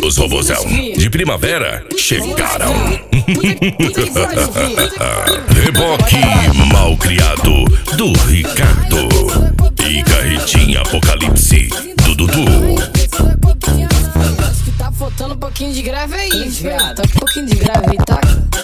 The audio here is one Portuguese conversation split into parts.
Os robozão de primavera chegaram. Reboque mal criado do Ricardo e carretinha apocalipse do Dudu. Acho que tá faltando um pouquinho de grave aí, viado. Tá um pouquinho de grave aí, tá?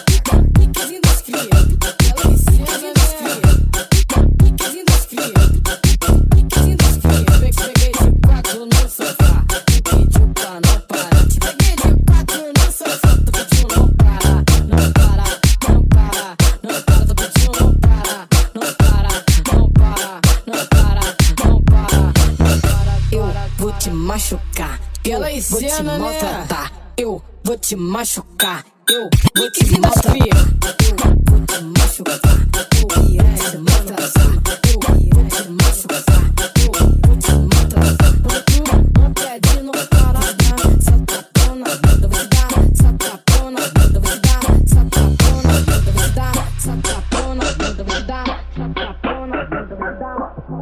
Machucar, eu vou te maltratar, eu vou te machucar, eu vou te maltratar, eu vou te machucar, eu vou te maltratar, eu vou te machucar, eu vou te maltratar. Não pede, não para, só tapão na bunda você dá, só tapão na bunda você dá, só tapão na bunda você dá, só tapão na bunda você dá, só tapão na bunda você dá.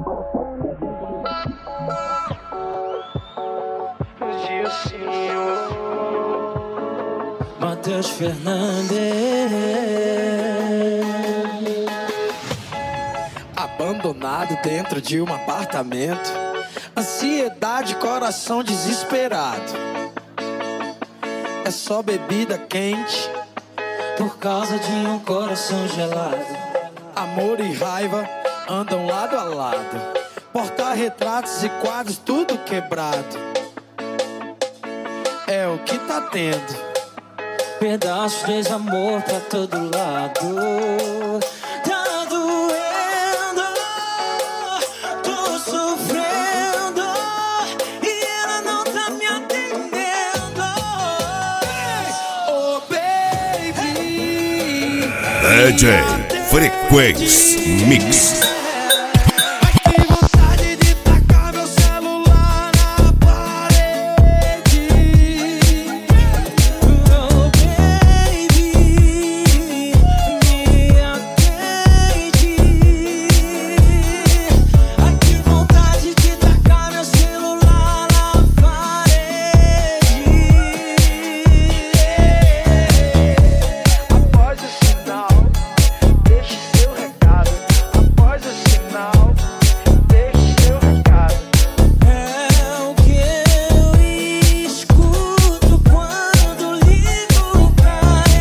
Matheus Fernandes. Abandonado dentro de um apartamento, ansiedade, coração desesperado. É só bebida quente por causa de um coração gelado. Amor e raiva andam lado a lado, porta-retratos e quadros tudo quebrado. É o que tá tendo, pedaços de amor pra todo lado. Tá doendo, tô sofrendo e ela não tá me atendendo. Oh baby, DJ Frequência Mix.